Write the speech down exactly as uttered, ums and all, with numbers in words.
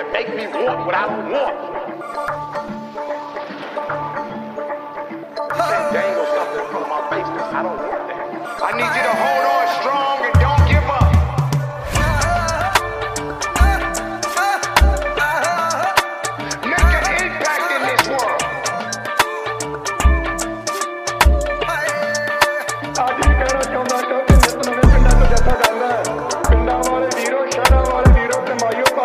and make me want what I don't want. You can't dangle something in front of my face that I don't want that. I need you to hold on strong and don't give up. Make an impact in this world. आज ही कहना चाहूंगा कि जितना मैं पिंडा तो जैसा